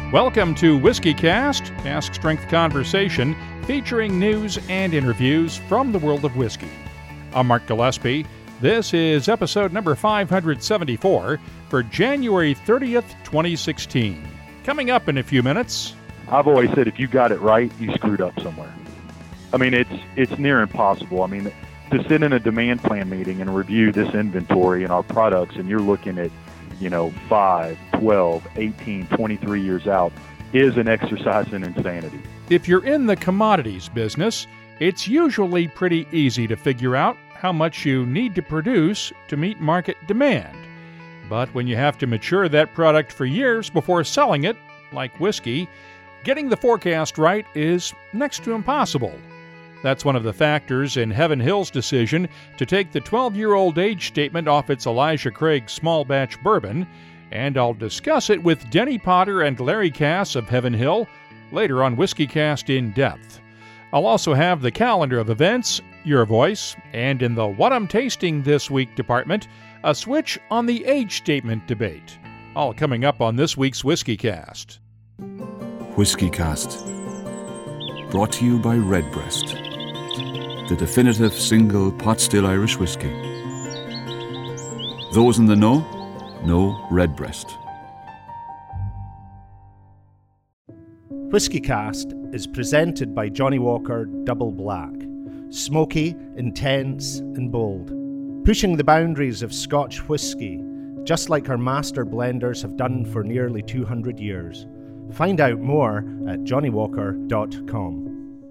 Welcome to Whiskey Cast, Cask Strength Conversation, featuring news and interviews from the world of whiskey. I'm Mark Gillespie. This is episode number 574 for January 30th, 2016. Coming up in a few minutes. I've always said if you got it right, you screwed up somewhere. I mean, it's near impossible. I mean, to sit in a demand plan meeting and review this inventory and our products, and you're looking at 5, 12, 18, 23 years out is an exercise in insanity. If you're in the commodities business, it's usually pretty easy to figure out how much you need to produce to meet market demand. But when you have to mature that product for years before selling it, like whiskey, getting the forecast right is next to impossible. That's one of the factors in Heaven Hill's decision to take the 12-year-old age statement off its Elijah Craig small batch bourbon, and I'll discuss it with Denny Potter and Larry Cass of Heaven Hill later on Whiskey Cast in Depth. I'll also have the calendar of events, your voice, and in the What I'm Tasting This Week department, a switch on the age statement debate. All coming up on this week's Whiskey Cast. Whiskey Cast, brought to you by Redbreast, the definitive single pot still Irish whiskey. Those in the know Redbreast. Whiskey Cast is presented by Johnnie Walker Double Black. Smoky, intense and bold. Pushing the boundaries of Scotch whiskey, just like our master blenders have done for nearly 200 years. Find out more at johnniewalker.com.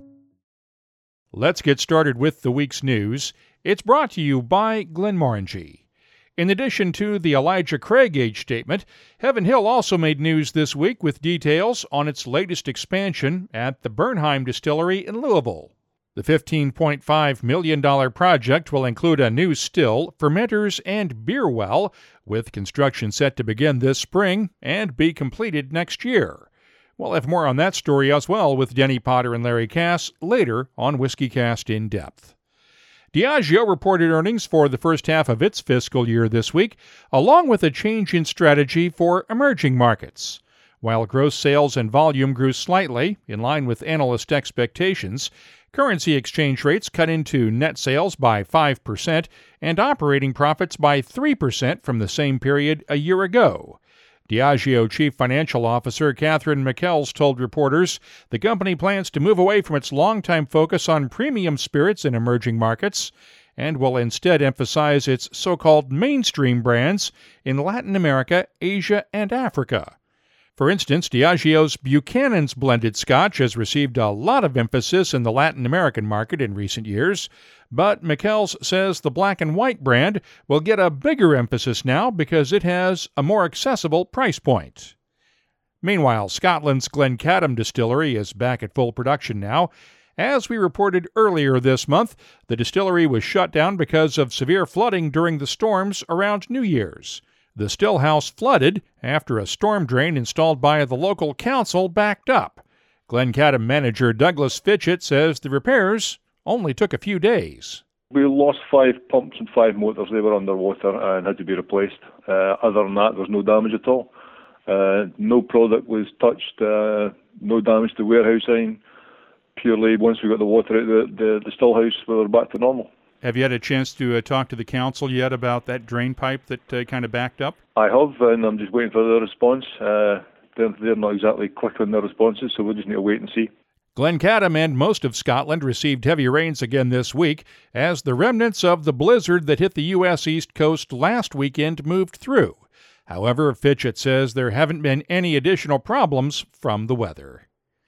Let's get started with the week's news. It's brought to you by Glenmorangie. In addition to the Elijah Craig age statement, Heaven Hill also made news this week with details on its latest expansion at the Bernheim Distillery in Louisville. The $15.5 million project will include a new still, fermenters, and beer well, with construction set to begin this spring and be completed next year. We'll have more on that story as well with Denny Potter and Larry Cass later on Whiskey Cast in Depth. Diageo reported earnings for the first half of its fiscal year this week, along with a change in strategy for emerging markets. While gross sales and volume grew slightly, in line with analyst expectations, currency exchange rates cut into net sales by 5% and operating profits by 3% from the same period a year ago. Diageo Chief Financial Officer Catherine McKells told reporters the company plans to move away from its longtime focus on premium spirits in emerging markets and will instead emphasize its so-called mainstream brands in Latin America, Asia, and Africa. For instance, Diageo's Buchanan's blended Scotch has received a lot of emphasis in the Latin American market in recent years, but McKells says the Black & White brand will get a bigger emphasis now because it has a more accessible price point. Meanwhile, Scotland's Glencadam distillery is back at full production now. As we reported earlier this month, the distillery was shut down because of severe flooding during the storms around New Year's. The still house flooded after a storm drain installed by the local council backed up. Glencadam manager Douglas Fitchett says the repairs only took a few days. We lost 5 pumps and 5 motors. They were underwater and had to be replaced. Other than that, there's no damage at all. No product was touched, no damage to warehousing. Purely once we got the water out the still house, we were back to normal. Have you had a chance to talk to the council yet about that drain pipe that kind of backed up? I have, and I'm just waiting for their response. They're not exactly quick on their responses, so we'll just need to wait and see. Glencadam and most of Scotland received heavy rains again this week as the remnants of the blizzard that hit the U.S. East Coast last weekend moved through. However, Fitchett says there haven't been any additional problems from the weather.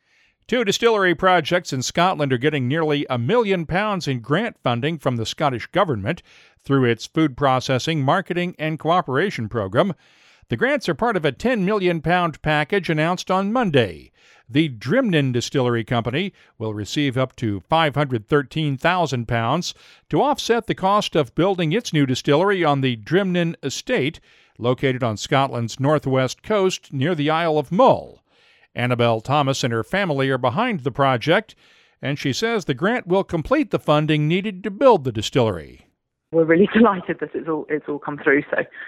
2 distillery projects in Scotland are getting nearly £1 million in grant funding from the Scottish Government through its Food Processing, Marketing and Cooperation Program. The grants are part of a £10 million package announced on Monday. The Drimnin Distillery Company will receive up to £513,000 to offset the cost of building its new distillery on the Drimnin Estate, located on Scotland's northwest coast near the Isle of Mull. Annabelle Thomas and her family are behind the project, and she says the grant will complete the funding needed to build the distillery. We're really delighted that it's all come through. So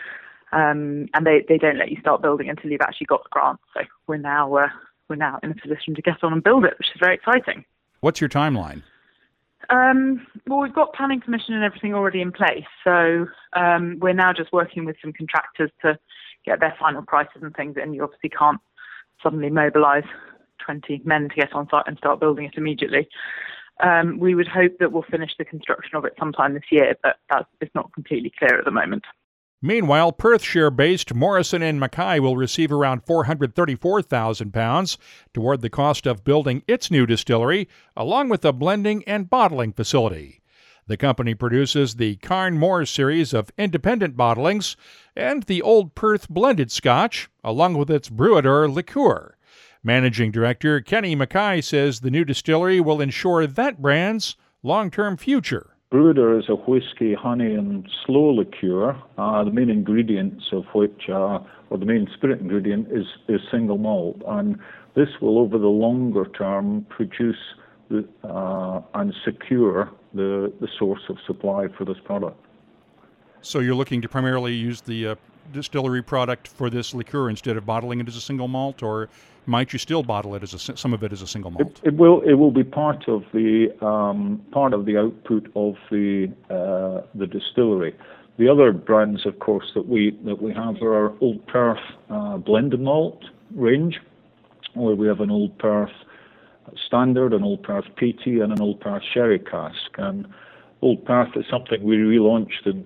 and they don't let you start building until you've actually got the grant. So we're now in a position to get on and build it, which is very exciting. What's your timeline? Well, we've got planning permission and everything already in place, so we're now just working with some contractors to get their final prices and things, and you obviously can't suddenly mobilise 20 men to get on site and start building it immediately. We would hope that we'll finish the construction of it sometime this year, but it's not completely clear at the moment. Meanwhile, Perthshire-based Morrison & Mackay will receive around £434,000 toward the cost of building its new distillery, along with a blending and bottling facility. The company produces the Carnmore series of independent bottlings and the Old Perth blended scotch, along with its Brewitor liqueur. Managing Director Kenny Mackay says the new distillery will ensure that brand's long-term future. Brewitor is a whiskey, honey, and slow liqueur, the main ingredients of which, or the main spirit ingredient, is single malt. And this will, over the longer term, produce and secure the source of supply for this product. So you're looking to primarily use the distillery product for this liqueur instead of bottling it as a single malt, or might you still bottle it as some of it as a single malt? It will be part of the output of the distillery. The other brands, of course, that we have are our Old Perth blended malt range, where we have an Old Perth Standard, an Old Perth Peaty, and an Old Perth Sherry cask. And Old Perth is something we relaunched in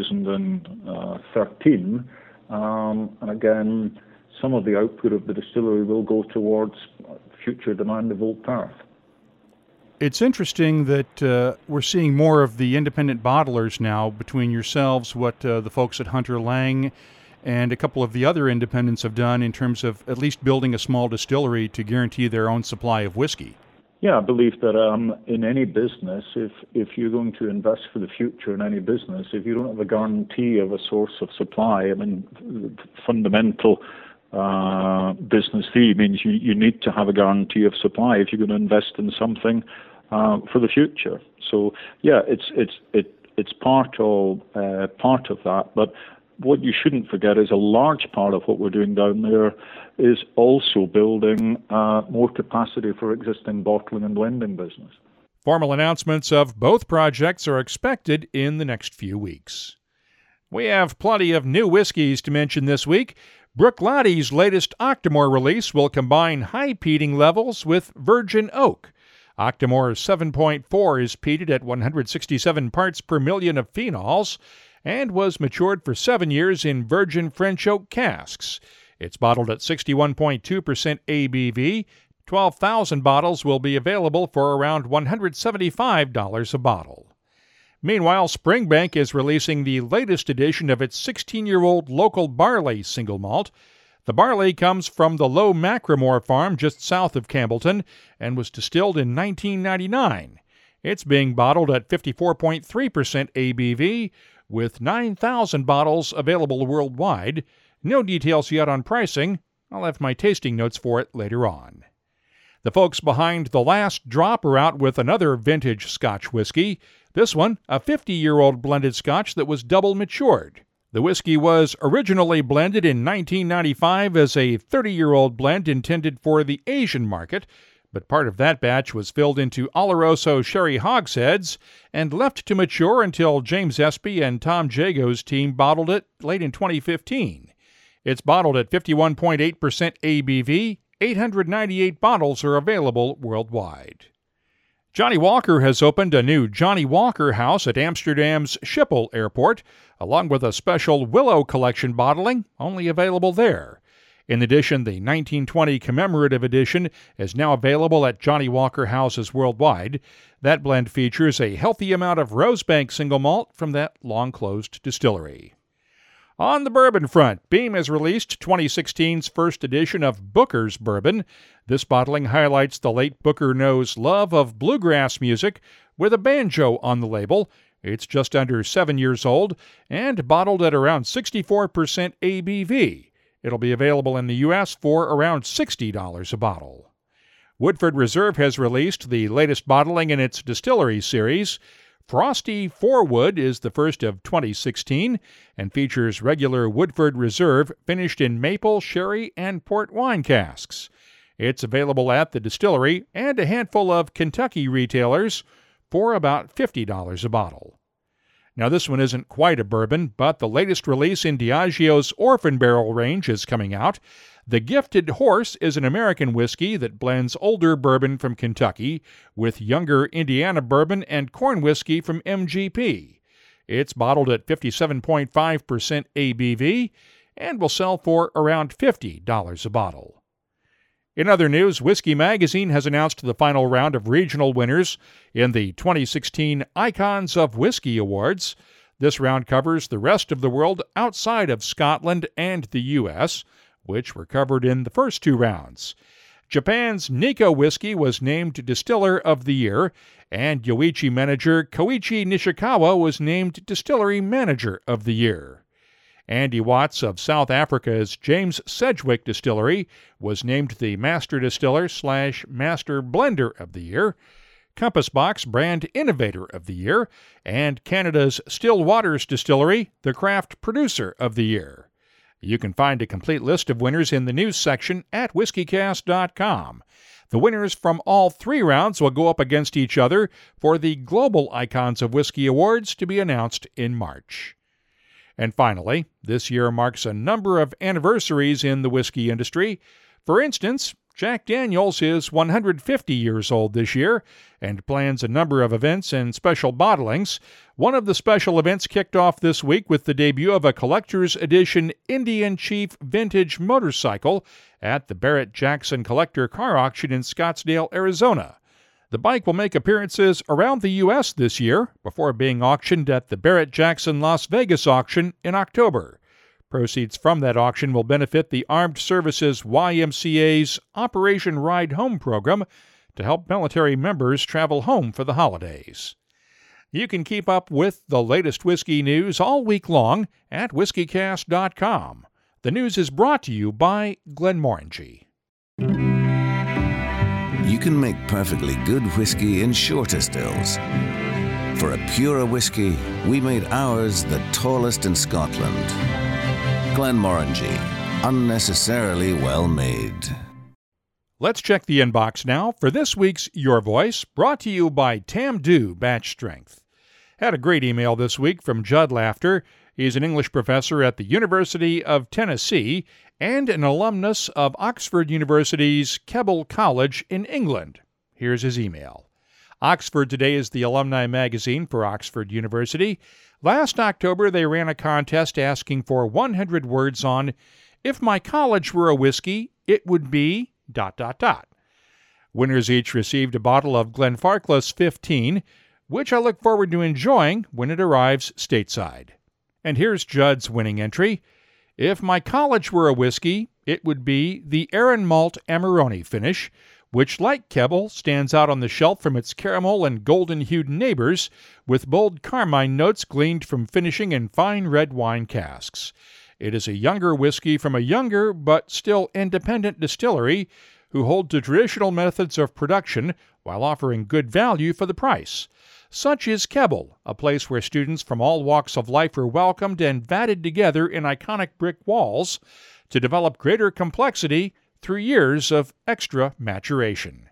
2013, and again, some of the output of the distillery will go towards future demand of Old Perth. It's interesting that we're seeing more of the independent bottlers now between yourselves, what the folks at Hunter Lang and a couple of the other independents have done in terms of at least building a small distillery to guarantee their own supply of whiskey. Yeah, I believe that in any business, if you're going to invest for the future in any business, if you don't have a guarantee of a source of supply, I mean, the fundamental business fee means you need to have a guarantee of supply if you're going to invest in something for the future. So yeah, it's part of that. But what you shouldn't forget is a large part of what we're doing down there is also building more capacity for existing bottling and blending business. Formal announcements of both projects are expected in the next few weeks. We have plenty of new whiskeys to mention this week. Bruichladdich latest Octomore release will combine high peating levels with virgin oak. Octomore 7.4 is peated at 167 parts per million of phenols and was matured for 7 years in virgin French oak casks. It's bottled at 61.2% ABV. 12,000 bottles will be available for around $175 a bottle. Meanwhile, Springbank is releasing the latest edition of its 16-year-old local barley single malt. The barley comes from the Low Macramore farm just south of Campbellton and was distilled in 1999. It's being bottled at 54.3% ABV, with 9,000 bottles available worldwide. No details yet on pricing. I'll have my tasting notes for it later on. The folks behind The Last Drop are out with another vintage Scotch whiskey. This one, a 50-year-old blended Scotch that was double matured. The whiskey was originally blended in 1995 as a 30-year-old blend intended for the Asian market, but part of that batch was filled into Oloroso sherry hogsheads and left to mature until James Espy and Tom Jago's team bottled it late in 2015. It's bottled at 51.8% ABV. 898 bottles are available worldwide. Johnnie Walker has opened a new Johnnie Walker House at Amsterdam's Schiphol Airport, along with a special Willow Collection bottling, only available there. In addition, the 1920 commemorative edition is now available at Johnnie Walker houses worldwide. That blend features a healthy amount of Rosebank single malt from that long-closed distillery. On the bourbon front, Beam has released 2016's first edition of Booker's Bourbon. This bottling highlights the late Booker Noe's love of bluegrass music with a banjo on the label. It's just under 7 years old and bottled at around 64% ABV. It'll be available in the U.S. for around $60 a bottle. Woodford Reserve has released the latest bottling in its distillery series. Frosty 4-Wood is the first of 2016 and features regular Woodford Reserve finished in maple, sherry, and port wine casks. It's available at the distillery and a handful of Kentucky retailers for about $50 a bottle. Now, this one isn't quite a bourbon, but the latest release in Diageo's Orphan Barrel range is coming out. The Gifted Horse is an American whiskey that blends older bourbon from Kentucky with younger Indiana bourbon and corn whiskey from MGP. It's bottled at 57.5% ABV and will sell for around $50 a bottle. In other news, Whiskey Magazine has announced the final round of regional winners in the 2016 Icons of Whiskey Awards. This round covers the rest of the world outside of Scotland and the U.S., which were covered in the first two rounds. Japan's Nikko Whiskey was named Distiller of the Year, and Yoichi manager Koichi Nishikawa was named Distillery Manager of the Year. Andy Watts of South Africa's James Sedgwick Distillery was named the Master Distiller/Master Blender of the Year, Compass Box Brand Innovator of the Year, and Canada's Still Waters Distillery, the Craft Producer of the Year. You can find a complete list of winners in the news section at whiskycast.com. The winners from all three rounds will go up against each other for the Global Icons of Whiskey Awards to be announced in March. And finally, this year marks a number of anniversaries in the whiskey industry. For instance, Jack Daniel's is 150 years old this year and plans a number of events and special bottlings. One of the special events kicked off this week with the debut of a collector's edition Indian Chief vintage motorcycle at the Barrett-Jackson Collector Car Auction in Scottsdale, Arizona. The bike will make appearances around the U.S. this year before being auctioned at the Barrett-Jackson Las Vegas auction in October. Proceeds from that auction will benefit the Armed Services YMCA's Operation Ride Home program to help military members travel home for the holidays. You can keep up with the latest whiskey news all week long at whiskycast.com. The news is brought to you by Glenmorangie. You can make perfectly good whiskey in shorter stills. For a purer whiskey, we made ours the tallest in Scotland. Glenmorangie, unnecessarily well made. Let's check the inbox now for this week's Your Voice, brought to you by Tamdu Batch Strength. Had a great email this week from Judd Laughter. He's an English professor at the University of Tennessee and an alumnus of Oxford University's Keble College in England. Here's his email. Oxford Today is the alumni magazine for Oxford University. Last October, they ran a contest asking for 100 words on, if my college were a whiskey, it would be... Winners each received a bottle of Glenfarclas 15, which I look forward to enjoying when it arrives stateside. And here's Judd's winning entry. If my college were a whiskey, it would be the Aaron Malt Amarone finish, which, like Keble, stands out on the shelf from its caramel and golden-hued neighbors, with bold carmine notes gleaned from finishing in fine red wine casks. It is a younger whiskey from a younger but still independent distillery who hold to traditional methods of production while offering good value for the price. Such is Keble, a place where students from all walks of life are welcomed and vatted together in iconic brick walls to develop greater complexity through years of extra maturation.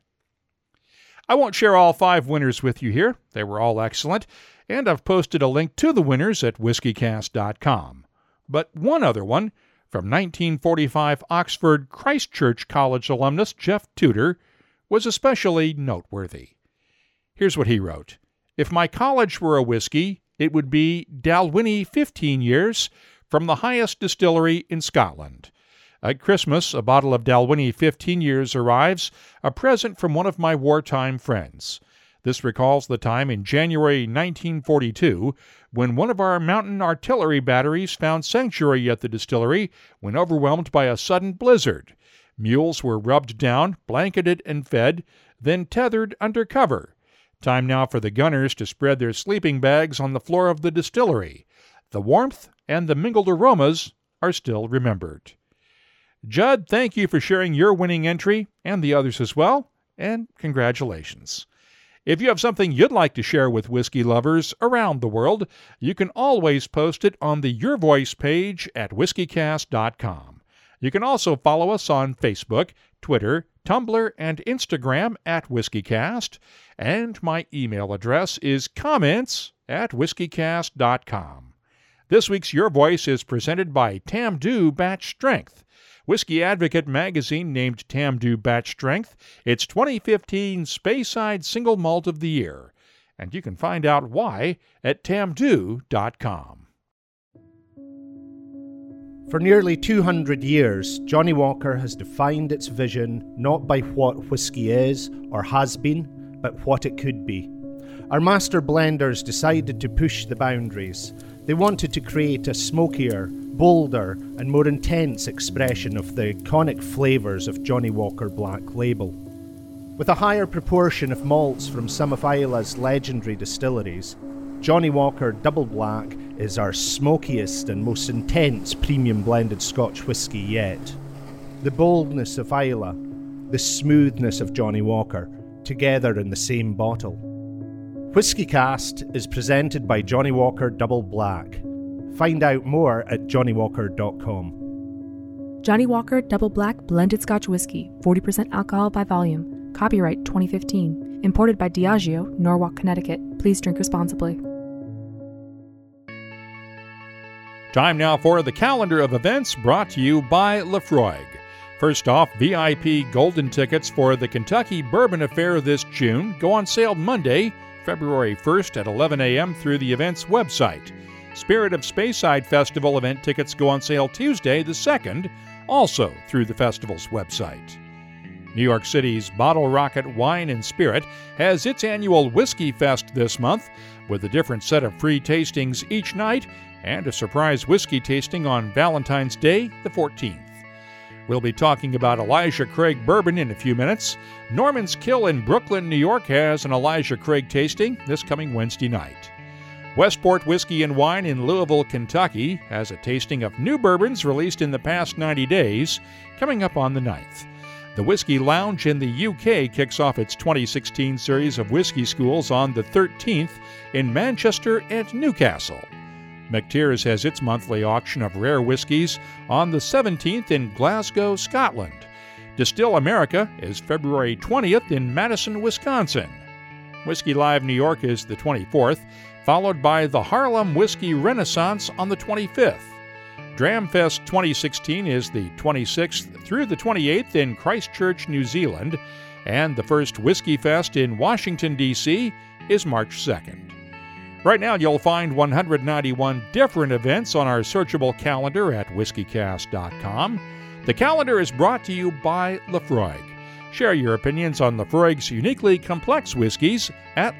I won't share all 5 winners with you here. They were all excellent, and I've posted a link to the winners at whiskycast.com. But one other one, from 1945 Oxford Christ Church College alumnus Jeff Tudor, was especially noteworthy. Here's what he wrote. If my college were a whiskey, it would be Dalwhinnie 15 years from the highest distillery in Scotland. At Christmas, a bottle of Dalwhinnie 15 years arrives, a present from one of my wartime friends. This recalls the time in January 1942 when one of our mountain artillery batteries found sanctuary at the distillery when overwhelmed by a sudden blizzard. Mules were rubbed down, blanketed and fed, then tethered under cover. Time now for the gunners to spread their sleeping bags on the floor of the distillery. The warmth and the mingled aromas are still remembered. Judd, thank you for sharing your winning entry, and the others as well, and congratulations. If you have something you'd like to share with whiskey lovers around the world, you can always post it on the Your Voice page at whiskycast.com. You can also follow us on Facebook, Twitter, Tumblr, and Instagram at WhiskeyCast, and my email address is comments@whiskycast.com. This week's Your Voice is presented by Tamdhu Batch Strength. Whiskey Advocate magazine named Tamdhu Batch Strength its 2015 Speyside Single Malt of the Year, and you can find out why at tamdhu.com. For nearly 200 years, Johnnie Walker has defined its vision not by what whiskey is or has been, but what it could be. Our master blenders decided to push the boundaries. They wanted to create a smokier, bolder, and more intense expression of the iconic flavours of Johnnie Walker Black Label. With a higher proportion of malts from some of Isla's legendary distilleries, Johnnie Walker Double Black is our smokiest and most intense premium blended Scotch whisky yet. The boldness of Isla, the smoothness of Johnnie Walker, together in the same bottle. WhiskyCast is presented by Johnnie Walker Double Black. Find out more at johnniewalker.com. Johnnie Walker Double Black Blended Scotch Whisky, 40% alcohol by volume. Copyright 2015. Imported by Diageo, Norwalk, Connecticut. Please drink responsibly. Time now for the calendar of events brought to you by Laphroaig. First off, VIP golden tickets for the Kentucky Bourbon Affair this June go on sale Monday, February 1st at 11 a.m. through the event's website. Spirit of Speyside Festival event tickets go on sale Tuesday the 2nd, also through the festival's website. New York City's Bottle Rocket Wine and Spirit has its annual Whiskey Fest this month, with a different set of free tastings each night and a surprise whiskey tasting on Valentine's Day, the 14th. We'll be talking about Elijah Craig bourbon in a few minutes. Norman's Kill in Brooklyn, New York has an Elijah Craig tasting this coming Wednesday night. Westport Whiskey and Wine in Louisville, Kentucky has a tasting of new bourbons released in the past 90 days, coming up on the 9th. The Whiskey Lounge in the UK kicks off its 2016 series of whiskey schools on the 13th in Manchester and Newcastle. McTeers has its monthly auction of rare whiskies on the 17th in Glasgow, Scotland. Distill America is February 20th in Madison, Wisconsin. Whiskey Live New York is the 24th, followed by the Harlem Whiskey Renaissance on the 25th. Dramfest 2016 is the 26th through the 28th in Christchurch, New Zealand, and the first Whiskey Fest in Washington, D.C. is March 2nd. Right now, you'll find 191 different events on our searchable calendar at whiskycast.com. The calendar is brought to you by Laphroaig. Share your opinions on Laphroaig's uniquely complex whiskeys at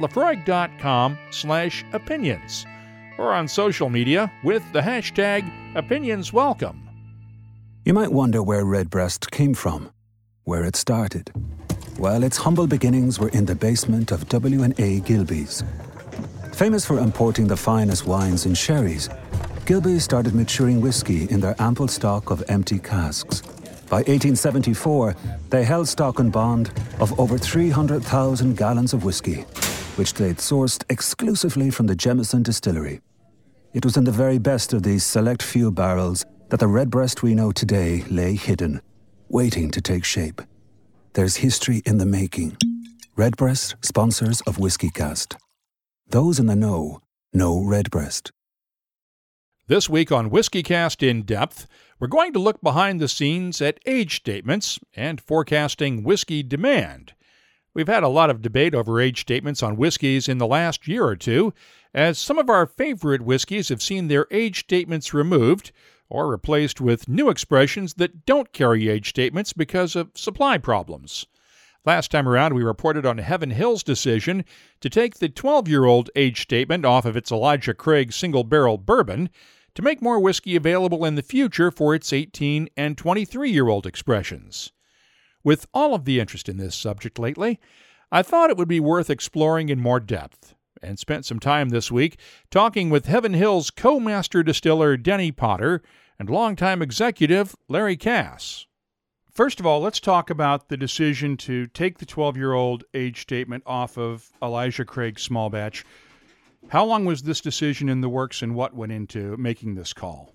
laphroaig.com/opinions or on social media with the hashtag OpinionsWelcome. You might wonder where Redbreast came from, where it started. Well, its humble beginnings were in the basement of W&A Gilbey's. Famous for importing the finest wines and sherries, Gilbey's started maturing whiskey in their ample stock of empty casks. By 1874, they held stock and bond of over 300,000 gallons of whiskey, which they'd sourced exclusively from the Jameson distillery. It was in the very best of these select few barrels that the Redbreast we know today lay hidden, waiting to take shape. There's history in the making. Redbreast, sponsors of WhiskeyCast. Those in the know Redbreast. This week on WhiskeyCast In Depth, we're going to look behind the scenes at age statements and forecasting whiskey demand. We've had a lot of debate over age statements on whiskeys in the last year or two, as some of our favorite whiskeys have seen their age statements removed or replaced with new expressions that don't carry age statements because of supply problems. Last time around, we reported on Heaven Hill's decision to take the 12-year-old age statement off of its Elijah Craig single-barrel bourbon to make more whiskey available in the future for its 18- and 23-year-old expressions. With all of the interest in this subject lately, I thought it would be worth exploring in more depth, and spent some time this week talking with Heaven Hill's co-master distiller Denny Potter and longtime executive Larry Cass. First of all, let's talk about the decision to take the 12-year-old age statement off of Elijah Craig Small Batch. How long was this decision in the works, and what went into making this call?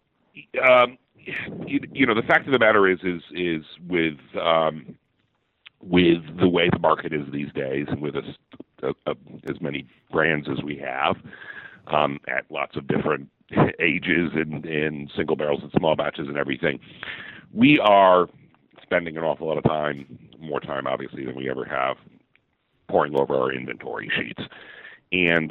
The fact of the matter is with the way the market is these days, and with as many brands as we have at lots of different ages and single barrels and small batches and everything, we are spending an awful lot of time, more time obviously than we ever have, poring over our inventory sheets. And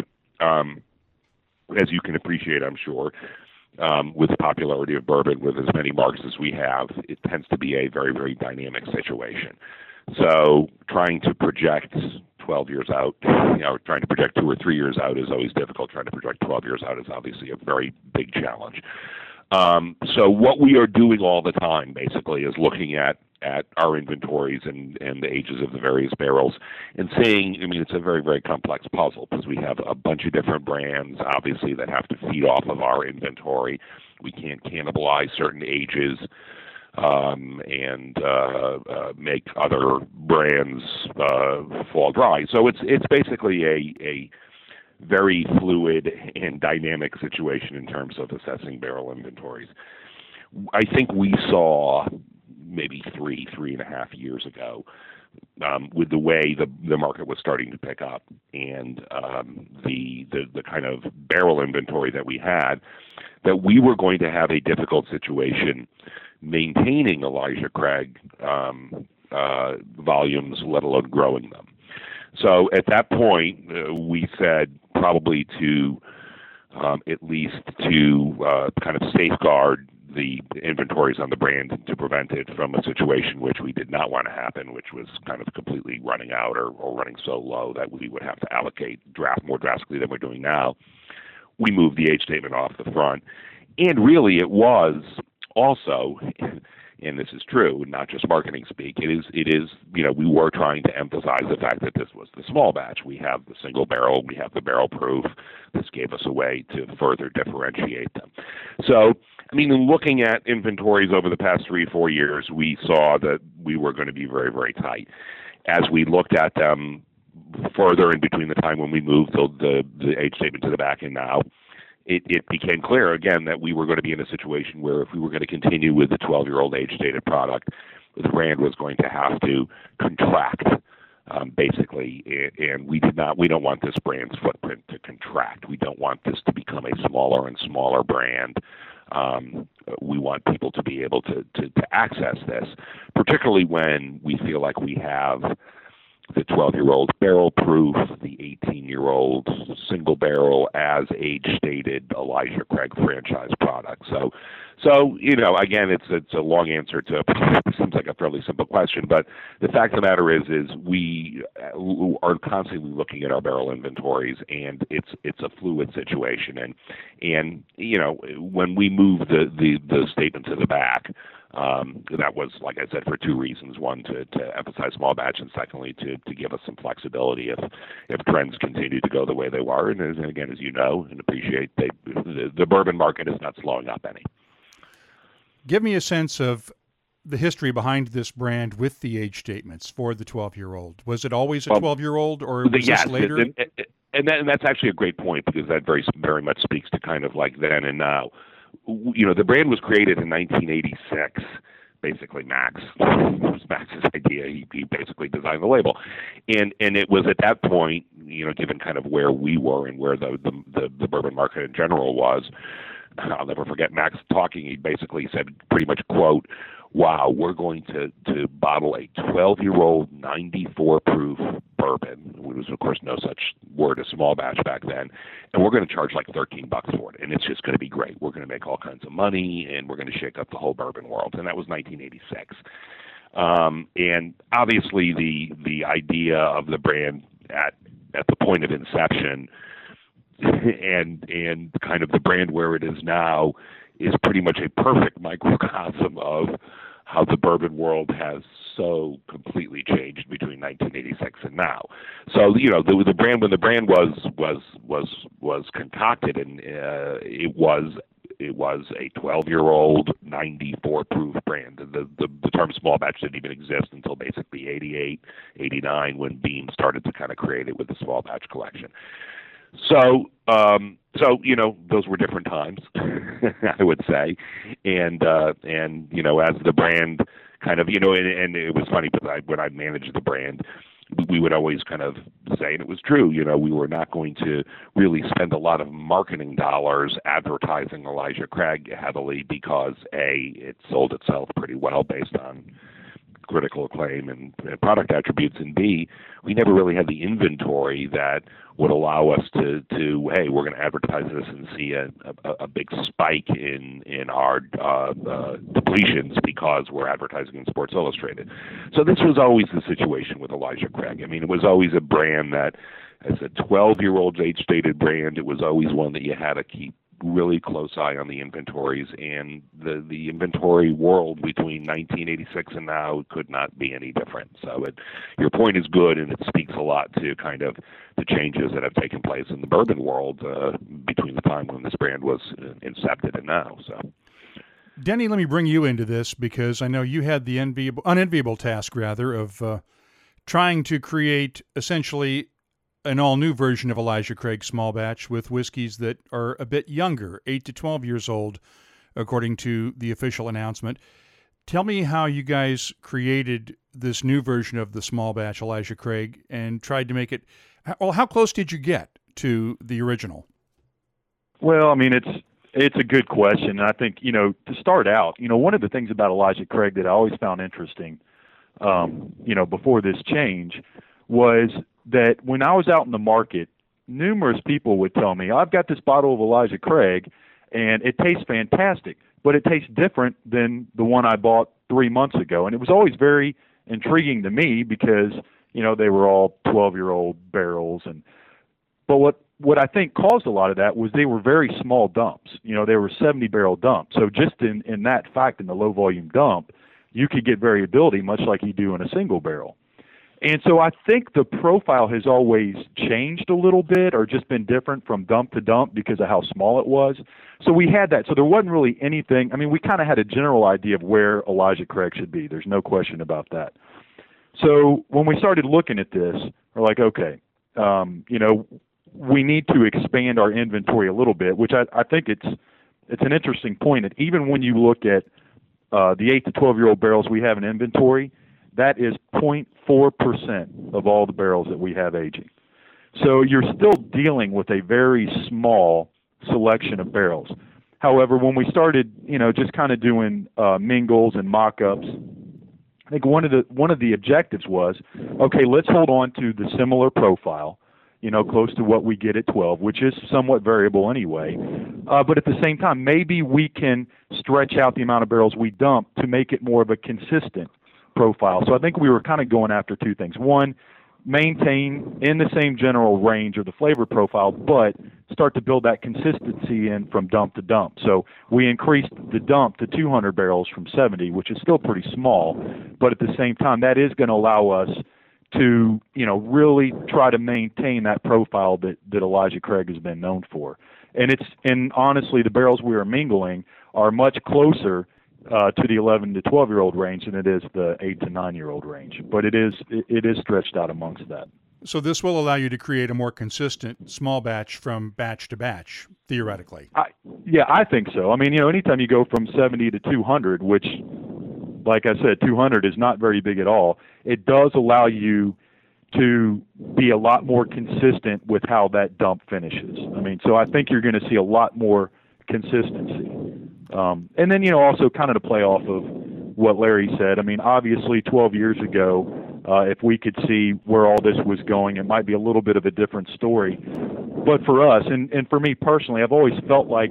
as you can appreciate, I'm sure, with the popularity of bourbon, with as many marks as we have, it tends to be a very, very dynamic situation. So trying to project 12 years out, trying to project 2 or 3 years out is always difficult. Trying to project 12 years out is obviously a very big challenge. So what we are doing all the time, basically, is looking at our inventories and the ages of the various barrels and saying, it's a very, very complex puzzle because we have a bunch of different brands, obviously, that have to feed off of our inventory. We can't cannibalize certain ages and make other brands fall dry. So it's basically a very fluid and dynamic situation in terms of assessing barrel inventories. I think we saw maybe 3.5 years ago, with the way the market was starting to pick up and the kind of barrel inventory that we had, that we were going to have a difficult situation maintaining Elijah Craig volumes, let alone growing them. So at that point, we said probably to at least to kind of safeguard the inventories on the brand to prevent it from a situation which we did not want to happen, which was kind of completely running out or running so low that we would have to allocate draft more drastically than we're doing now. We moved the age statement off the front. And really it was also, and this is true, not just marketing speak, it is, we were trying to emphasize the fact that this was the small batch. We have the single barrel, we have the barrel proof. This gave us a way to further differentiate them. So, in looking at inventories over the past 3-4 years, we saw that we were going to be very, very tight. As we looked at them further in between the time when we moved the age statement to the back and now, it became clear again that we were going to be in a situation where if we were going to continue with the 12-year-old age-stated product, the brand was going to have to contract, basically. And we don't want this brand's footprint to contract. We don't want this to become a smaller and smaller brand. We want people to be able to access this, particularly when we feel like we have the 12-year-old barrel proof, the 18-year-old single barrel as age-stated Elijah Craig franchise product. So again, it's a long answer to it seems like a fairly simple question, but the fact of the matter is we are constantly looking at our barrel inventories, and it's a fluid situation. And when we move the statement to the back, that was, like I said, for 2 reasons. One, to emphasize small batch, and secondly, to give us some flexibility if trends continue to go the way they were. And again, as you know and appreciate, the bourbon market is not slowing up any. Give me a sense of the history behind this brand with the age statements for the 12-year-old. Was it always a 12-year-old, or was this later? And that's actually a great point, because that very, very much speaks to kind of like then and now. The brand was created in 1986. Basically, Max. It was Max's idea. He basically designed the label, and it was at that point, given kind of where we were and where the bourbon market in general was. I'll never forget Max talking. He basically said, pretty much quote, "Wow, we're going to bottle a 12-year-old 94 proof bourbon." There was, of course, no such word as small batch back then. And we're going to charge like $13 for it. And it's just going to be great. We're going to make all kinds of money, and we're going to shake up the whole bourbon world. And that was 1986. And obviously the idea of the brand at the point of inception and kind of the brand where it is now is pretty much a perfect microcosm of how the bourbon world has so completely changed between 1986 and now. So the brand, when the brand was concocted, and it was it was a 12-year-old 94 proof brand. The term small batch didn't even exist until basically 88, 89 when Beam started to kind of create it with the small batch collection. So those were different times, I would say, and as the brand kind of, and it was funny because when I managed the brand, we would always kind of say, and it was true, we were not going to really spend a lot of marketing dollars advertising Elijah Craig heavily because A, it sold itself pretty well based on critical acclaim and product attributes, and B, we never really had the inventory that would allow us to hey, we're going to advertise this and see a big spike in our depletions because we're advertising in Sports Illustrated. So this was always the situation with Elijah Craig. I mean, it was always a brand that, as a 12-year-old age-stated brand, it was always one that you had to keep really close eye on the inventories, and the inventory world between 1986 and now could not be any different. So your point is good, and it speaks a lot to kind of the changes that have taken place in the bourbon world between the time when this brand was incepted and now. So, Denny, let me bring you into this because I know you had the unenviable task, of trying to create essentially an all-new version of Elijah Craig small batch with whiskeys that are a bit younger, 8 to 12 years old, according to the official announcement. Tell me how you guys created this new version of the small batch Elijah Craig and tried to make it, well, how close did you get to the original? Well, I mean, it's a good question. I think, to start out, one of the things about Elijah Craig that I always found interesting, before this change was that when I was out in the market, numerous people would tell me, I've got this bottle of Elijah Craig, and it tastes fantastic, but it tastes different than the one I bought 3 months ago. And it was always very intriguing to me because, they were all 12-year-old barrels. But what I think caused a lot of that was they were very small dumps. They were 70-barrel dumps. So just in that fact, in the low-volume dump, you could get variability much like you do in a single barrel. And so I think the profile has always changed a little bit or just been different from dump to dump because of how small it was. So we had that. So there wasn't really anything. I mean, we kind of had a general idea of where Elijah Craig should be. There's no question about that. So when we started looking at this, we're like, okay, we need to expand our inventory a little bit, which I think it's an interesting point. That even when you look at the 8 to 12-year-old barrels we have in inventory, that is 0.4% of all the barrels that we have aging. So you're still dealing with a very small selection of barrels. However, when we started, just kind of doing mingles and mock-ups, I think one of the objectives was, okay, let's hold on to the similar profile, close to what we get at 12, which is somewhat variable anyway. But at the same time, maybe we can stretch out the amount of barrels we dump to make it more of a consistent profile. So I think we were kind of going after two things. One, maintain in the same general range of the flavor profile, but start to build that consistency in from dump to dump. So we increased the dump to 200 barrels from 70, which is still pretty small, but at the same time, that is going to allow us to, really try to maintain that profile that Elijah Craig has been known for. And honestly, the barrels we are mingling are much closer to the 11 to 12-year-old range than it is the 8 to 9-year-old range. But it is stretched out amongst that. So this will allow you to create a more consistent small batch from batch to batch, theoretically. I think so. I mean, anytime you go from 70 to 200, which, like I said, 200 is not very big at all, it does allow you to be a lot more consistent with how that dump finishes. I mean, so I think you're going to see a lot more consistency. And then, also kind of to play off of what Larry said, I mean, obviously 12 years ago, if we could see where all this was going, it might be a little bit of a different story. But for us, and for me personally, I've always felt like,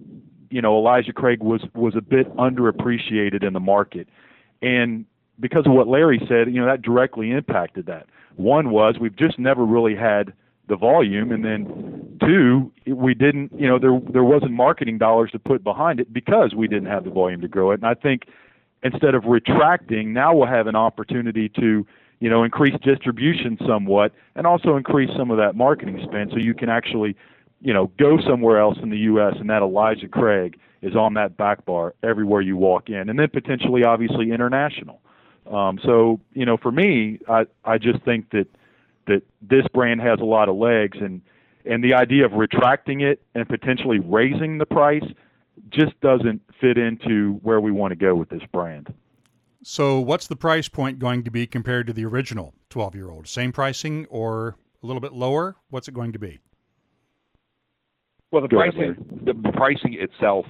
Elijah Craig was a bit underappreciated in the market. And because of what Larry said, that directly impacted that. One was we've just never really had the volume, and then two, we didn't, there wasn't marketing dollars to put behind it because we didn't have the volume to grow it. And I think instead of retracting, now we'll have an opportunity to, increase distribution somewhat and also increase some of that marketing spend so you can actually, go somewhere else in the U.S. and that Elijah Craig is on that back bar everywhere you walk in, and then potentially, obviously, international. So, for me, I just think that this brand has a lot of legs, and the idea of retracting it and potentially raising the price just doesn't fit into where we want to go with this brand. So what's the price point going to be compared to the original 12-year-old? Same pricing or a little bit lower? What's it going to be? Well, the pricing itself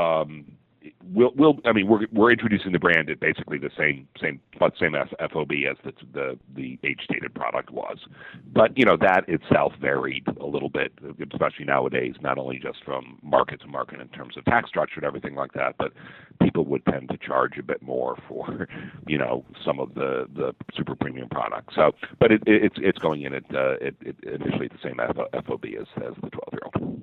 we're introducing the brand at basically the same FOB as the age-stated product was, but that itself varied a little bit, especially nowadays. Not only just from market to market in terms of tax structure and everything like that, but people would tend to charge a bit more for some of the super premium products. So, but it's going in at initially the same FOB as the 12-year-old.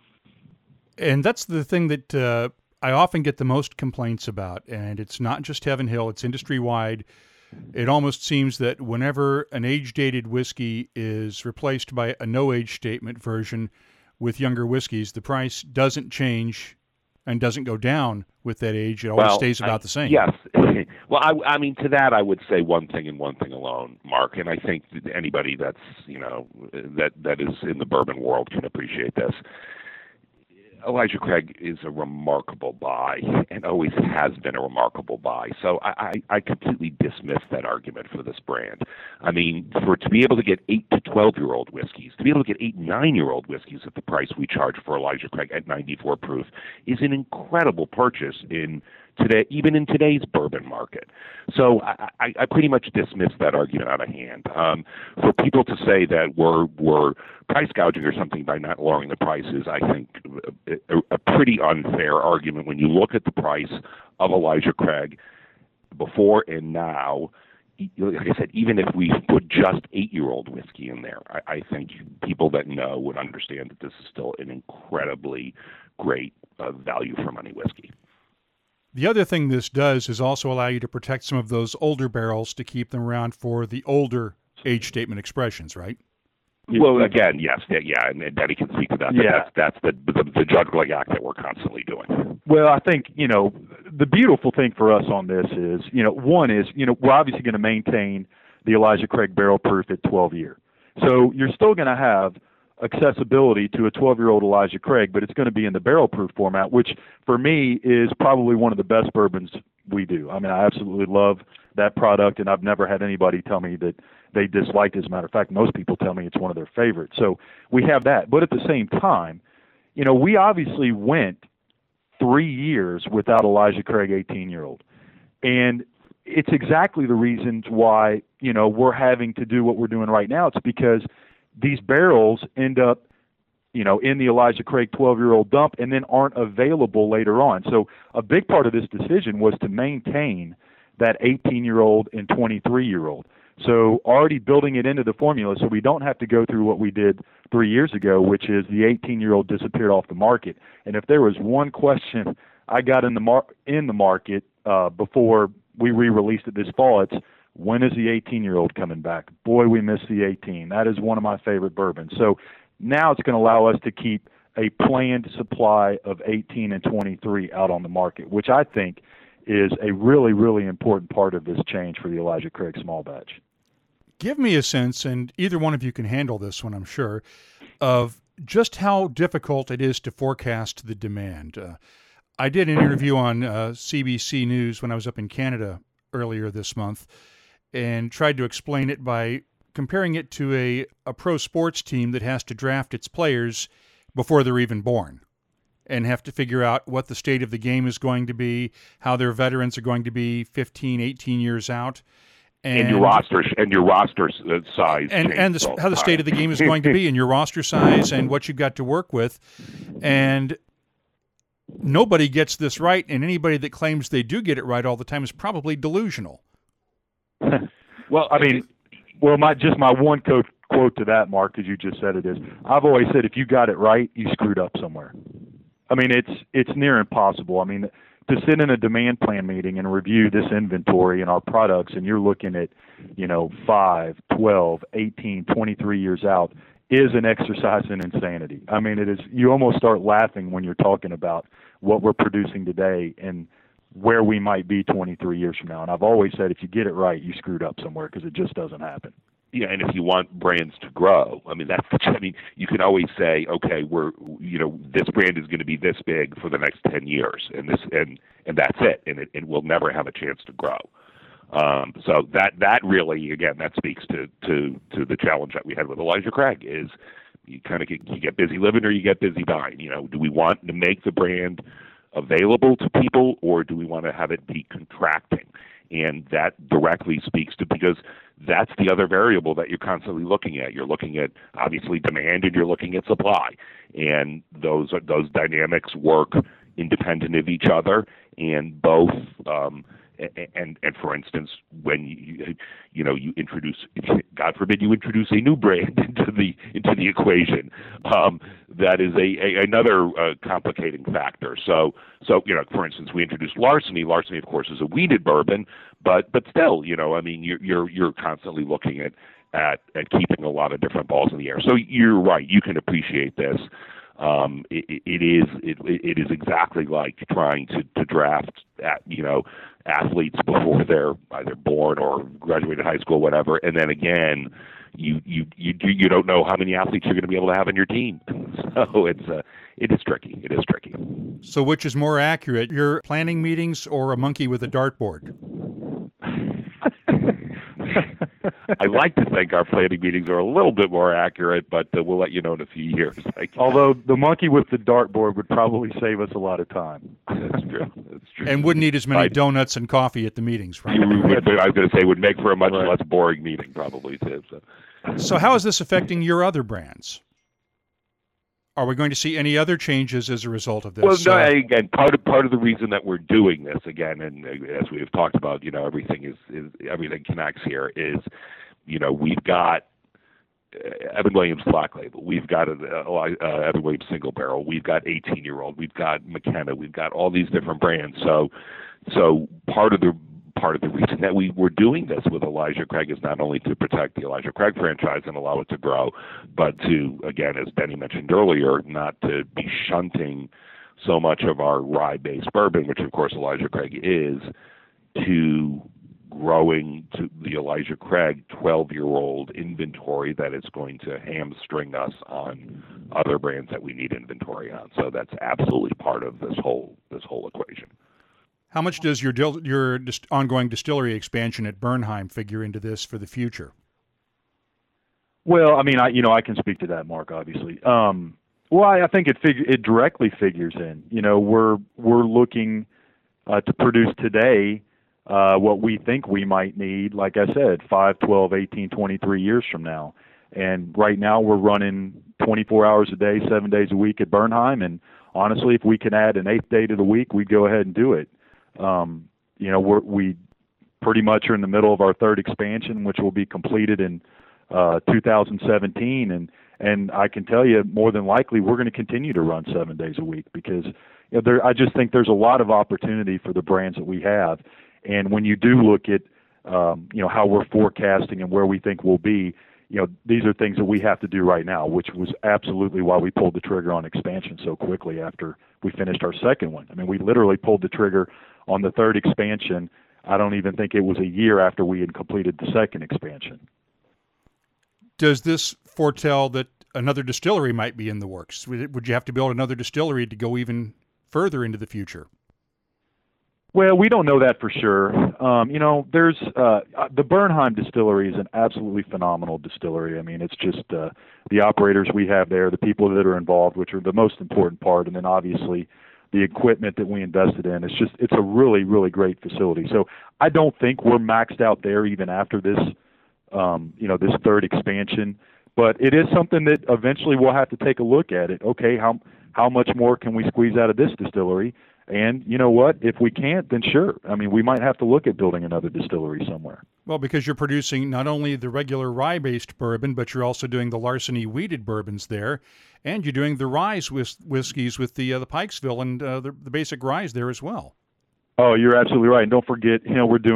And that's the thing that I often get the most complaints about, and it's not just Heaven Hill, it's industry-wide. It almost seems that whenever an age-dated whiskey is replaced by a no-age statement version with younger whiskeys, the price doesn't change and doesn't go down with that age. It always stays about the same. Yes. Well, to that I would say one thing and one thing alone, Mark, and I think anybody that's, that is in the bourbon world can appreciate this. Elijah Craig is a remarkable buy and always has been a remarkable buy. So I completely dismiss that argument for this brand. I mean, to be able to get 8 to 12-year-old whiskeys, to be able to get 8, 9-year-old whiskeys at the price we charge for Elijah Craig at 94 proof is an incredible purchase even in today's bourbon market. So I pretty much dismiss that argument out of hand. For people to say that we're price gouging or something by not lowering the prices, I think a pretty unfair argument when you look at the price of Elijah Craig before and now. Like I said, even if we put just 8-year-old whiskey in there, I think people that know would understand that this is still an incredibly great value for money whiskey. The other thing this does is also allow you to protect some of those older barrels to keep them around for the older age statement expressions, right? Well, again, yes, yeah, and Denny can speak to that. Yeah. That's the juggling act that we're constantly doing. Well, I think, the beautiful thing for us on this is, one is, we're obviously going to maintain the Elijah Craig barrel proof at 12-year. So you're still going to have accessibility to a 12-year-old Elijah Craig, but it's going to be in the barrel proof format, which for me is probably one of the best bourbons we do. I mean, I absolutely love that product, and I've never had anybody tell me that they dislike it. As a matter of fact, most people tell me it's one of their favorites. So we have that. But at the same time, we obviously went 3 years without Elijah Craig 18-year-old. And it's exactly the reasons why, we're having to do what we're doing right now. It's because these barrels end up, in the Elijah Craig 12-year-old dump and then aren't available later on. So a big part of this decision was to maintain that 18-year-old and 23-year-old. So already building it into the formula so we don't have to go through what we did 3 years ago, which is the 18-year-old disappeared off the market. And if there was one question I got in the market before we re-released it this fall, it's, when is the 18-year-old coming back? Boy, we miss the 18. That is one of my favorite bourbons. So now it's going to allow us to keep a planned supply of 18 and 23 out on the market, which I think is a really, really important part of this change for the Elijah Craig small batch. Give me a sense, and either one of you can handle this one, I'm sure, of just how difficult it is to forecast the demand. I did an interview on CBC News when I was up in Canada earlier this month, and tried to explain it by comparing it to a pro sports team that has to draft its players before they're even born and have to figure out what the state of the game is going to be, how their veterans are going to be 15, 18 years out. And your roster size. And how the state of the game is going to be and your roster size and what you've got to work with. And nobody gets this right, and anybody that claims they do get it right all the time is probably delusional. Well, my one quote to that, Mark, as you just said it is, I've always said if you got it right, you screwed up somewhere. I mean, it's near impossible. I mean, to sit in a demand plan meeting and review this inventory and our products, and you're looking at, 5, 12, 18, 23 years out, is an exercise in insanity. I mean, it is. You almost start laughing when you're talking about what we're producing today and where we might be 23 years from now. And I've always said, if you get it right, you screwed up somewhere, because it just doesn't happen. Yeah, and if you want brands to grow, I mean, you can always say, okay, this brand is going to be this big for the next 10 years, and that's it, and it will never have a chance to grow. So that really, again, that speaks to the challenge that we had with Elijah Craig, is you kind of get busy living or you get busy dying. Do we want to make the brand available to people, or do we want to have it be contracting? And that directly speaks to, because that's the other variable that you're constantly looking at. You're looking at, obviously, demand, and you're looking at supply. And those dynamics work independent of each other, and both and for instance, when you introduce, God forbid, you introduce a new brand into the equation, that is another complicating factor. So for instance, we introduced Larceny. Larceny, of course, is a wheated bourbon, but still, I mean, you're constantly looking at keeping a lot of different balls in the air. So you're right. You can appreciate this. It is exactly like trying to draft athletes before they're either born or graduated high school, whatever, and then again, you don't know how many athletes you're going to be able to have on your team. So it is tricky. It is tricky. So which is more accurate, your planning meetings or a monkey with a dartboard? I like to think our planning meetings are a little bit more accurate, but we'll let you know in a few years. Although the monkey with the dartboard would probably save us a lot of time. That's true. That's true. And wouldn't eat as many donuts and coffee at the meetings, right? I was going to say, would make for a much less boring meeting, probably, too. So how is this affecting your other brands? Are we going to see any other changes as a result of this? Well, no, again, part of the reason that we're doing this, again, and as we have talked about, everything connects here, is, we've got Evan Williams Black Label, we've got Evan Williams Single Barrel, we've got 18-year-old, we've got McKenna, we've got all these different brands. So part of the reason that we were doing this with Elijah Craig is not only to protect the Elijah Craig franchise and allow it to grow, but to, again, as Benny mentioned earlier, not to be shunting so much of our rye-based bourbon, which of course Elijah Craig is, to growing to the Elijah Craig 12-year-old inventory that is going to hamstring us on other brands that we need inventory on. So that's absolutely part of this whole equation. How much does your ongoing distillery expansion at Bernheim figure into this for the future? Well, I mean, I can speak to that, Mark, obviously. I think it directly figures in. We're looking to produce today what we think we might need, like I said, 5, 12, 18, 23 years from now. And right now we're running 24 hours a day, 7 days a week at Bernheim. And honestly, if we can add an 8th day to the week, we'd go ahead and do it. We pretty much are in the middle of our 3rd expansion, which will be completed in 2017, and I can tell you, more than likely, we're going to continue to run 7 days a week, because I just think there's a lot of opportunity for the brands that we have. And when you do look at how we're forecasting and where we think we'll be, these are things that we have to do right now, which was absolutely why we pulled the trigger on expansion so quickly after we finished our 2nd one. I mean, we literally pulled the trigger on the 3rd expansion. I don't even think it was a year after we had completed the 2nd expansion. Does this foretell that another distillery might be in the works? Would you have to build another distillery to go even further into the future? Well, we don't know that for sure. There's the Bernheim distillery is an absolutely phenomenal distillery. I mean, it's just the operators we have there, the people that are involved, which are the most important part, and then obviously the equipment that we invested in. It's a really, really great facility. So I don't think we're maxed out there even after this, this 3rd expansion. But it is something that eventually we'll have to take a look at it. Okay, how much more can we squeeze out of this distillery? And you know what? If we can't, then sure. I mean, we might have to look at building another distillery somewhere. Well, because you're producing not only the regular rye-based bourbon, but you're also doing the Larceny wheated bourbons there, and you're doing the rye whiskeys with the Pikesville and the basic ryes there as well. Oh, you're absolutely right. And don't forget, we're doing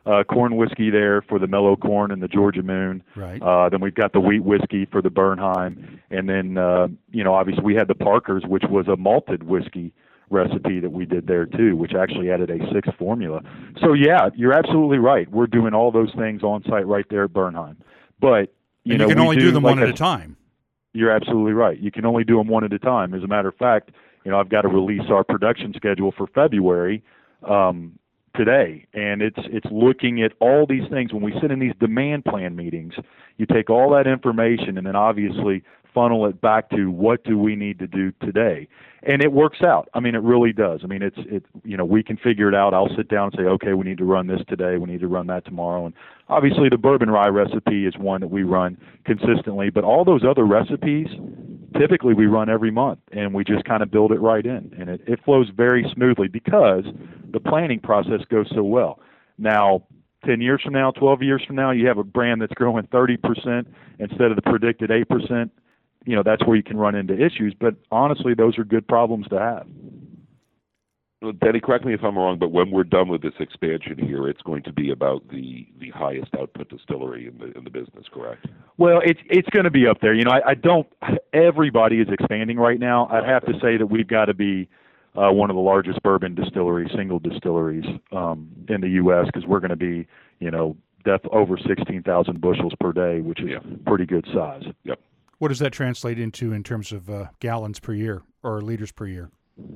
corn whiskey there for the Mellow Corn and the Georgia Moon. Right. Then we've got the wheat whiskey for the Bernheim. And then, obviously we had the Parker's, which was a malted whiskey recipe that we did there too, which actually added a 6th formula. So yeah, you're absolutely right. We're doing all those things on site right there at Bernheim. But, you can only do them one at a time. You're absolutely right. You can only do them one at a time. As a matter of fact, I've got to release our production schedule for February today, and it's looking at all these things. When we sit in these demand plan meetings, you take all that information and then obviously funnel it back to what do we need to do today, and it works out. I mean, it really does. I mean, we can figure it out. I'll sit down and say, okay, we need to run this today, we need to run that tomorrow, and obviously the bourbon rye recipe is one that we run consistently, but all those other recipes typically we run every month, and we just kind of build it right in, and it flows very smoothly because the planning process goes so well. Now, 10 years from now, 12 years from now, you have a brand that's growing 30% instead of the predicted 8%. That's where you can run into issues, but honestly, those are good problems to have. Well, Denny, correct me if I'm wrong, but when we're done with this expansion here, it's going to be about the highest output distillery in the business, correct? Well, it's going to be up there. Everybody is expanding right now. I'd have to say that we've got to be one of the largest bourbon distilleries, single distilleries in the U.S. because we're going to be, over 16,000 bushels per day, which is pretty good size. Yep. What does that translate into in terms of gallons per year or liters per year?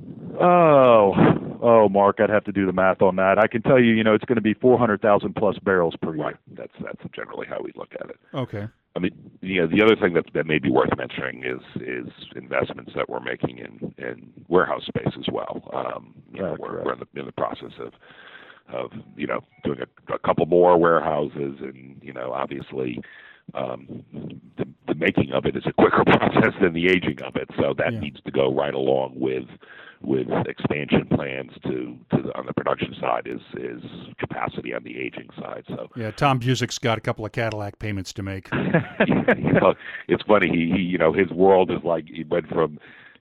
Oh, Mark, I'd have to do the math on that. I can tell you, it's going to be 400,000 plus barrels per year. Right. That's generally how we look at it. Okay. I mean, the other thing that may be worth mentioning is investments that we're making in warehouse space as well. We're in the process of doing a couple more warehouses, and obviously the making of it is a quicker process than the aging of it, so that needs to go right along with expansion plans on the production side is capacity on the aging side. So Tom Busick's got a couple of Cadillac payments to make. It's funny. He his world is like he went from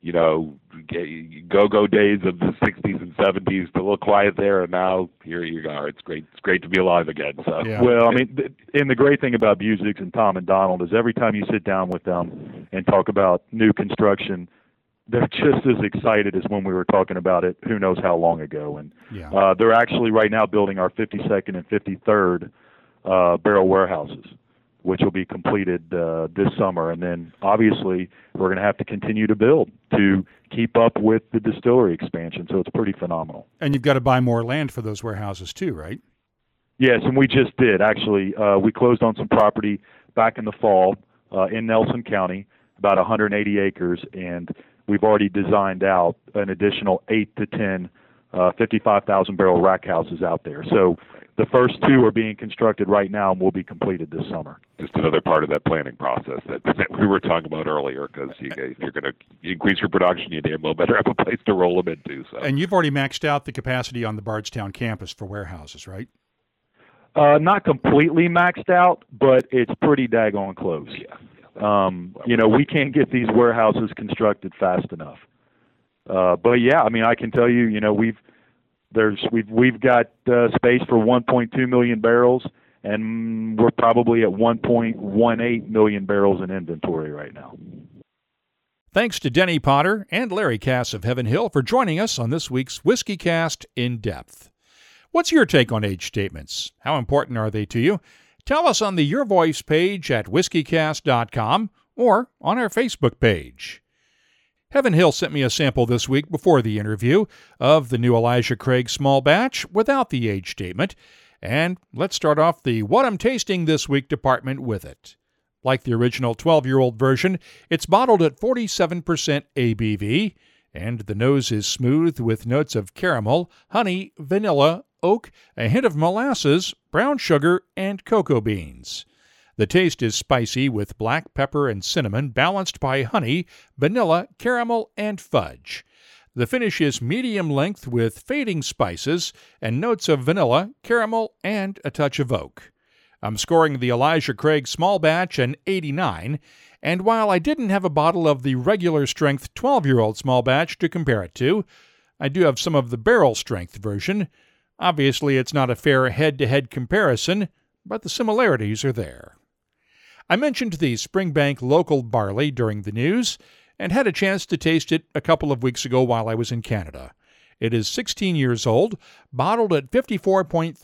go-go days of the 60s and 70s to a little quiet there, and now here you are. It's great to be alive again. So. Yeah. Well, I mean, and the great thing about Busick's and Tom and Donald is every time you sit down with them and talk about new construction, they're just as excited as when we were talking about it who knows how long ago. And they're actually right now building our 52nd and 53rd barrel warehouses, which will be completed this summer. And then, obviously, we're going to have to continue to build to keep up with the distillery expansion. So it's pretty phenomenal. And you've got to buy more land for those warehouses too, right? Yes, and we just did. Actually, we closed on some property back in the fall in Nelson County, about 180 acres, and we've already designed out an additional 8 to 10 55,000-barrel rack houses out there. So the first 2 are being constructed right now and will be completed this summer. Just another part of that planning process that we were talking about earlier, because if you're going to increase your production, you damn well better have a place to roll them into. So. And you've already maxed out the capacity on the Bardstown campus for warehouses, right? Not completely maxed out, but it's pretty daggone close. Yeah. We can't get these warehouses constructed fast enough. But yeah, I mean, I can tell you, we've got space for 1.2 million barrels, and we're probably at 1.18 million barrels in inventory right now. Thanks to Denny Potter and Larry Cass of Heaven Hill for joining us on this week's Whiskey Cast In Depth. What's your take on age statements? How important are they to you? Tell us on the Your Voice page at whiskeycast.com or on our Facebook page. Heaven Hill sent me a sample this week before the interview of the new Elijah Craig small batch without the age statement, and let's start off the What I'm Tasting This Week department with it. Like the original 12-year-old version, it's bottled at 47% ABV, and the nose is smooth with notes of caramel, honey, vanilla, oak, a hint of molasses, brown sugar, and cocoa beans. The taste is spicy with black pepper and cinnamon, balanced by honey, vanilla, caramel, and fudge. The finish is medium length with fading spices and notes of vanilla, caramel, and a touch of oak. I'm scoring the Elijah Craig small batch an 89, and while I didn't have a bottle of the regular strength 12-year-old small batch to compare it to, I do have some of the barrel strength version. Obviously, it's not a fair head-to-head comparison, but the similarities are there. I mentioned the Springbank local barley during the news and had a chance to taste it a couple of weeks ago while I was in Canada. It is 16 years old, bottled at 54.3%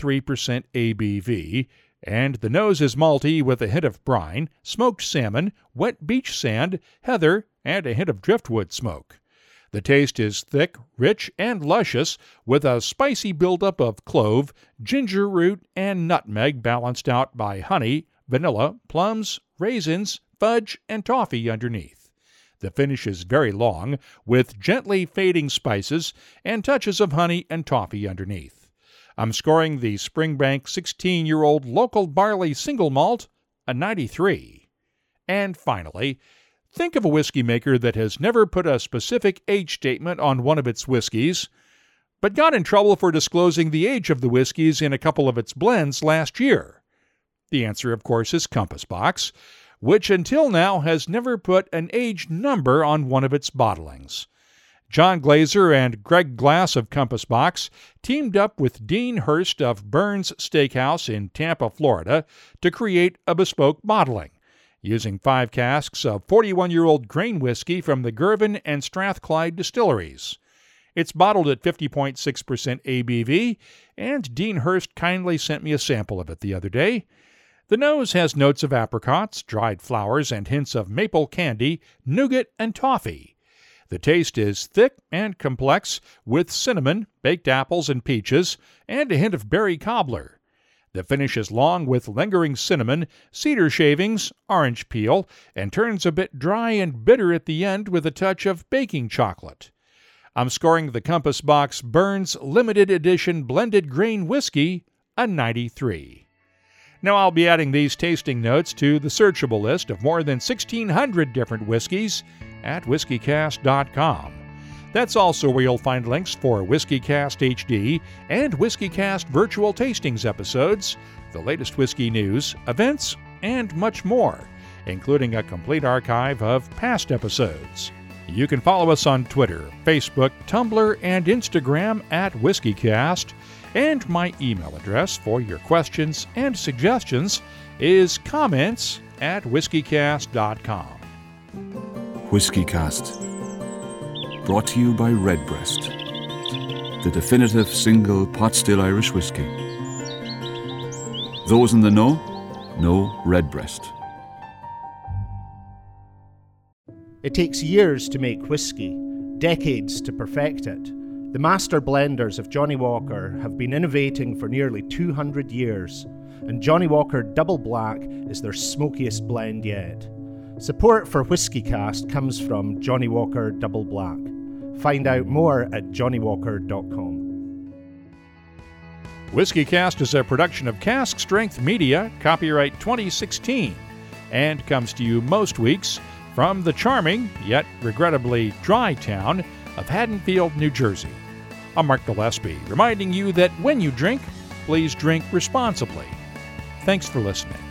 ABV, and the nose is malty with a hint of brine, smoked salmon, wet beach sand, heather, and a hint of driftwood smoke. The taste is thick, rich, and luscious, with a spicy buildup of clove, ginger root, and nutmeg balanced out by honey, vanilla, plums, raisins, fudge, and toffee underneath. The finish is very long, with gently fading spices and touches of honey and toffee underneath. I'm scoring the Springbank 16-year-old local barley single malt a 93. And finally, think of a whiskey maker that has never put a specific age statement on one of its whiskeys, but got in trouble for disclosing the age of the whiskeys in a couple of its blends last year. The answer, of course, is Compass Box, which until now has never put an age number on one of its bottlings. John Glazer and Greg Glass of Compass Box teamed up with Dean Hurst of Burns Steakhouse in Tampa, Florida, to create a bespoke bottling, using 5 casks of 41-year-old grain whiskey from the Girvan and Strathclyde distilleries. It's bottled at 50.6% ABV, and Dean Hurst kindly sent me a sample of it the other day. The nose has notes of apricots, dried flowers, and hints of maple candy, nougat, and toffee. The taste is thick and complex, with cinnamon, baked apples, and peaches, and a hint of berry cobbler. The finish is long with lingering cinnamon, cedar shavings, orange peel, and turns a bit dry and bitter at the end with a touch of baking chocolate. I'm scoring the Compass Box Burns Limited Edition Blended Grain Whiskey a 93. Now I'll be adding these tasting notes to the searchable list of more than 1,600 different whiskeys at whiskycast.com. That's also where you'll find links for WhiskyCast HD and WhiskyCast virtual tastings episodes, the latest whiskey news, events, and much more, including a complete archive of past episodes. You can follow us on Twitter, Facebook, Tumblr, and Instagram at WhiskyCast, and my email address for your questions and suggestions is comments@whiskycast.com. WhiskyCast, brought to you by Redbreast, the definitive single pot still Irish whiskey. Those in the know Redbreast. It takes years to make whiskey, decades to perfect it. The master blenders of Johnnie Walker have been innovating for nearly 200 years, and Johnnie Walker Double Black is their smokiest blend yet. Support for WhiskyCast comes from Johnnie Walker Double Black. Find out more at johnnywalker.com. WhiskyCast is a production of Cask Strength Media, copyright 2016, and comes to you most weeks from the charming, yet regrettably dry town of Haddonfield, New Jersey. I'm Mark Gillespie, reminding you that when you drink, please drink responsibly. Thanks for listening.